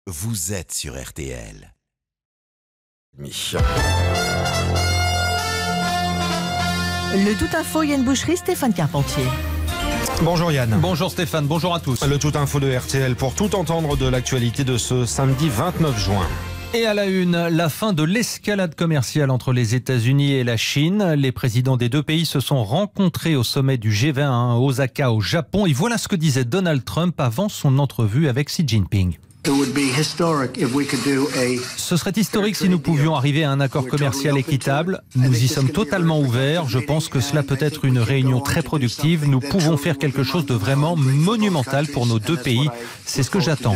vous êtes sur RTL. Le Tout Info, Yann Boucherie, Stéphane Carpentier. Bonjour Yann. Bonjour Stéphane, bonjour à tous. Le Tout Info de RTL pour tout entendre de l'actualité de ce samedi 29 juin. Et à la une, la fin de l'escalade commerciale entre les États-Unis et la Chine. Les présidents des deux pays se sont rencontrés au sommet du G20 à Osaka au Japon. Et voilà ce que disait Donald Trump avant son entrevue avec Xi Jinping. Ce serait historique si nous pouvions arriver à un accord commercial équitable. Nous y sommes totalement ouverts. Je pense que cela peut être une réunion très productive. Nous pouvons faire quelque chose de vraiment monumental pour nos deux pays. C'est ce que j'attends.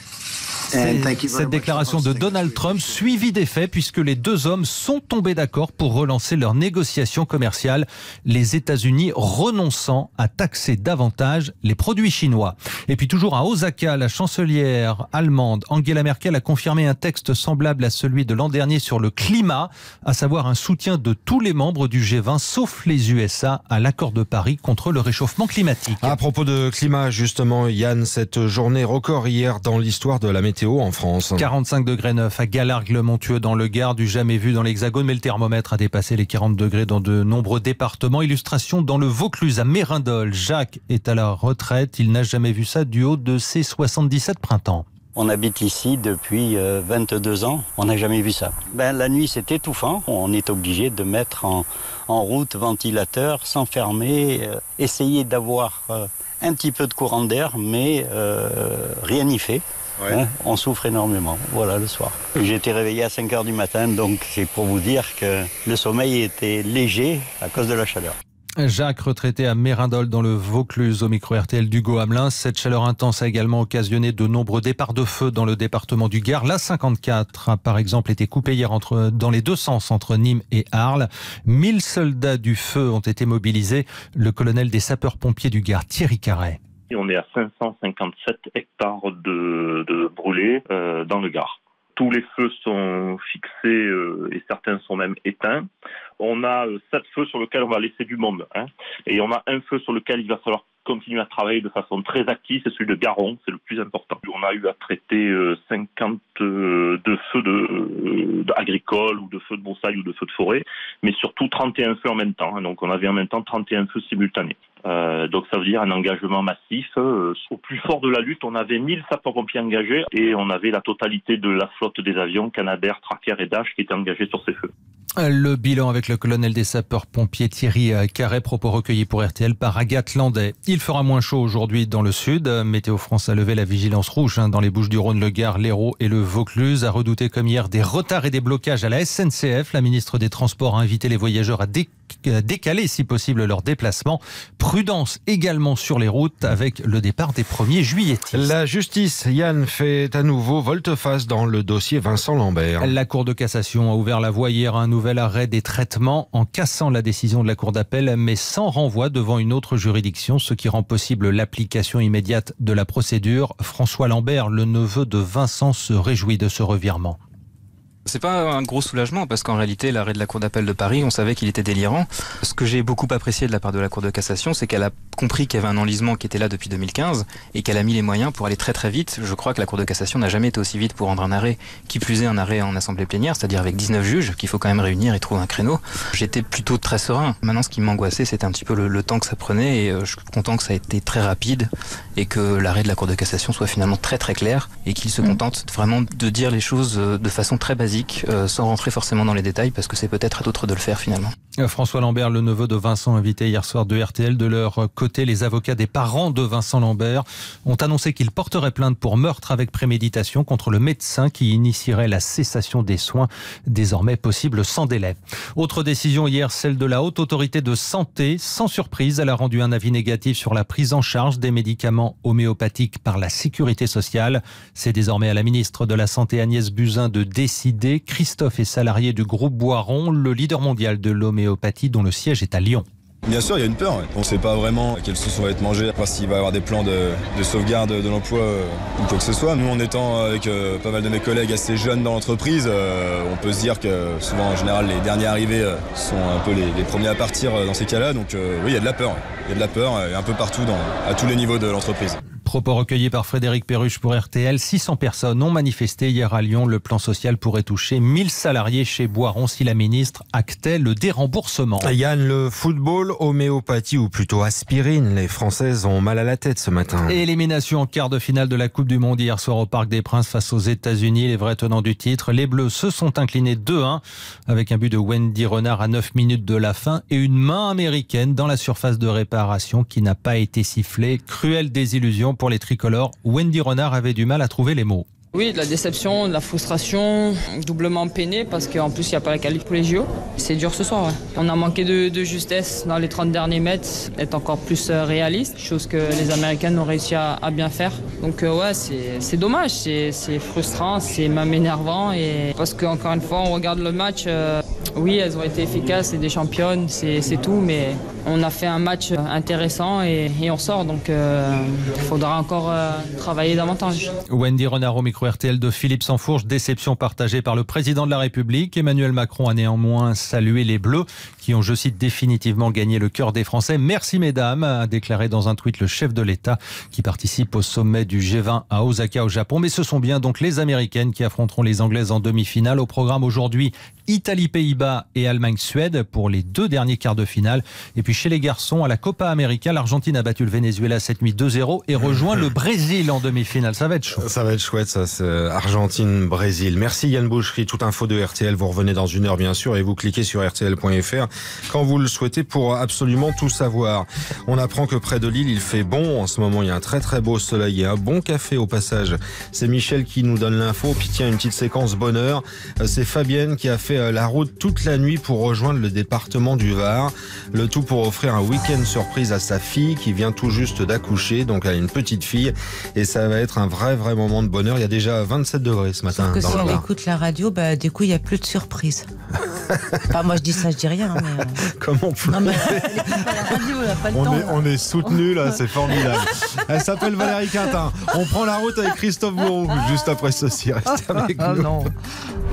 Cette déclaration de Donald Trump suivie des faits puisque les deux hommes sont tombés d'accord pour relancer leurs négociations commerciales, les États-Unis renonçant à taxer davantage les produits chinois. Et puis toujours à Osaka, la chancelière allemande Angela Merkel a confirmé un texte semblable à celui de l'an dernier sur le climat, à savoir un soutien de tous les membres du G20 sauf les USA à l'accord de Paris contre le réchauffement climatique. À propos de climat justement, Yann, cette journée record hier dans l'histoire de la météo en France. 45 degrés 9 à Galargues-le-Montueux dans le Gard, du jamais vu dans l'Hexagone, mais le thermomètre a dépassé les 40 degrés dans de nombreux départements. Illustration dans le Vaucluse à Mérindol. Jacques est à la retraite, il n'a jamais vu ça du haut de ses 77 printemps. On habite ici depuis 22 ans, on n'a jamais vu ça. La nuit c'est étouffant, on est obligé de mettre en route ventilateur, s'enfermer, essayer d'avoir un petit peu de courant d'air, mais rien n'y fait. Ouais. Hein, on souffre énormément, voilà, le soir. J'ai été réveillé à 5h du matin, donc c'est pour vous dire que le sommeil était léger à cause de la chaleur. Jacques, retraité à Mérindol dans le Vaucluse, au micro RTL d'Hugo Hamelin. Cette chaleur intense a également occasionné de nombreux départs de feu dans le département du Gard. La 54 a par exemple été coupée hier dans les deux sens entre Nîmes et Arles. 1000 soldats du feu ont été mobilisés. Le colonel des sapeurs-pompiers du Gard, Thierry Carret. On est à 557 hectares de brûlés dans le Gard. Tous les feux sont fixés et certains sont même éteints. On a 7 feux sur lesquels on va laisser du monde. Et on a un feu sur lequel il va falloir continuer à travailler de façon très active, c'est celui de Garon, c'est le plus important. On a eu à traiter 52 feux agricoles ou de feux de broussailles ou de feux de forêt, mais surtout 31 feux en même temps. Donc on avait en même temps 31 feux simultanés. Donc ça veut dire un engagement massif. Au plus fort de la lutte, on avait 1000 sapeurs-pompiers engagés et on avait la totalité de la flotte des avions Canadair, Tracker et Dash qui étaient engagés sur ces feux. Le bilan avec le colonel des sapeurs-pompiers Thierry Carret, propos recueillis pour RTL par Agathe Landais. Il fera moins chaud aujourd'hui dans le sud. Météo France a levé la vigilance rouge dans les Bouches-du-Rhône, le Gard, l'Hérault et le Vaucluse. A redouté comme hier des retards et des blocages à la SNCF. La ministre des Transports a invité les voyageurs à décaler si possible leur déplacement. Prudence également sur les routes avec le départ des premiers juilletistes. La justice, Yann, fait à nouveau volte-face dans le dossier Vincent Lambert. La Cour de cassation a ouvert la voie hier à un nouvel arrêt des traitements en cassant la décision de la Cour d'appel, mais sans renvoi devant une autre juridiction, ce qui rend possible l'application immédiate de la procédure. François Lambert, le neveu de Vincent, se réjouit de ce revirement. C'est pas un gros soulagement parce qu'en réalité l'arrêt de la Cour d'appel de Paris, on savait qu'il était délirant. Ce que j'ai beaucoup apprécié de la part de la Cour de cassation, c'est qu'elle a compris qu'il y avait un enlisement qui était là depuis 2015 et qu'elle a mis les moyens pour aller très très vite. Je crois que la Cour de cassation n'a jamais été aussi vite pour rendre un arrêt, qui plus est un arrêt en assemblée plénière, c'est-à-dire avec 19 juges qu'il faut quand même réunir et trouver un créneau. J'étais plutôt très serein. Maintenant ce qui m'angoissait, c'était un petit peu le temps que ça prenait et je suis content que ça a été très rapide et que l'arrêt de la Cour de cassation soit finalement très très clair et qu'il se contente vraiment de dire les choses de façon très basique. Sans rentrer forcément dans les détails parce que c'est peut-être à d'autres de le faire finalement. François Lambert, le neveu de Vincent, invité hier soir de RTL. De leur côté, les avocats des parents de Vincent Lambert ont annoncé qu'ils porteraient plainte pour meurtre avec préméditation contre le médecin qui initierait la cessation des soins, désormais possible sans délai. Autre décision hier, celle de la Haute Autorité de Santé. Sans surprise, elle a rendu un avis négatif sur la prise en charge des médicaments homéopathiques par la Sécurité sociale. C'est désormais à la ministre de la Santé Agnès Buzyn de décider. Christophe est salarié du groupe Boiron, le leader mondial de l'homéopathie dont le siège est à Lyon. Bien sûr, il y a une peur. On ne sait pas vraiment quelle sauce on va être mangé, pas s'il va y avoir des plans de sauvegarde de l'emploi ou quoi que ce soit. Nous, en étant avec pas mal de mes collègues assez jeunes dans l'entreprise, on peut se dire que souvent, en général, les derniers arrivés sont un peu les premiers à partir dans ces cas-là. Donc oui, il y a de la peur. Il y a de la peur un peu partout, à tous les niveaux de l'entreprise. Propos recueillis par Frédéric Perruche pour RTL. 600 personnes ont manifesté hier à Lyon. Le plan social pourrait toucher 1000 salariés chez Boiron si la ministre actait le déremboursement. Yann, le football, homéopathie ou plutôt aspirine. Les Françaises ont mal à la tête ce matin. Élimination en quart de finale de la Coupe du Monde hier soir au Parc des Princes face aux États-Unis. Les vrais tenants du titre. Les Bleus se sont inclinés 2-1 avec un but de Wendy Renard à 9 minutes de la fin et une main américaine dans la surface de réparation qui n'a pas été sifflée. Cruelle désillusion pour les tricolores. Wendy Renard avait du mal à trouver les mots. Oui, de la déception, de la frustration, doublement peiné parce qu'en plus il n'y a pas la qualité pour les JO. C'est dur ce soir. Ouais. On a manqué de justesse dans les 30 derniers mètres, être encore plus réaliste, chose que les Américaines ont réussi à bien faire. Donc ouais, c'est dommage, c'est frustrant, c'est même énervant et parce qu'encore une fois on regarde le match, oui elles ont été efficaces, c'est des championnes, c'est tout, mais on a fait un match intéressant et on sort, donc il faudra encore travailler davantage. Wendy Renard au micro RTL de Philippe Sansfourche, déception partagée par le président de la République. Emmanuel Macron a néanmoins salué les Bleus qui ont, je cite, définitivement gagné le cœur des Français. Merci mesdames, a déclaré dans un tweet le chef de l'État qui participe au sommet du G20 à Osaka au Japon. Mais ce sont bien donc les Américaines qui affronteront les Anglaises en demi-finale. Au programme aujourd'hui, Italie-Pays-Bas et Allemagne-Suède pour les 2 derniers quarts de finale. Et puis chez les garçons, à la Copa América, l'Argentine a battu le Venezuela cette nuit 2-0 et rejoint le Brésil en demi-finale. Ça va être chaud. Ça va être chouette, ça. Argentine-Brésil. Merci Yann Boucherie. Toute info de RTL, vous revenez dans 1 heure bien sûr et vous cliquez sur rtl.fr quand vous le souhaitez pour absolument tout savoir. On apprend que près de Lille, il fait bon. En ce moment, il y a un très très beau soleil et un bon café au passage. C'est Michel qui nous donne l'info. Puis tiens, une petite séquence bonheur. C'est Fabienne qui a fait la route toute la nuit pour rejoindre le département du Var. Le tout pour offrir un week-end surprise à sa fille qui vient tout juste d'accoucher. Donc elle a une petite fille et ça va être un vrai moment de bonheur. Il y a déjà 27 degrés ce matin. Sauf que dans si le on Var. écoute la radio, du coup, il n'y a plus de surprise. Enfin, moi, je dis ça, je dis rien. Mais... Comment on peut... Non, mais elle écoute pas la radio, elle n'a pas le temps. On est soutenu là, c'est formidable. Elle s'appelle Valérie Quintin. On prend la route avec Christophe Bourou juste après ceci. Restez avec nous. Non.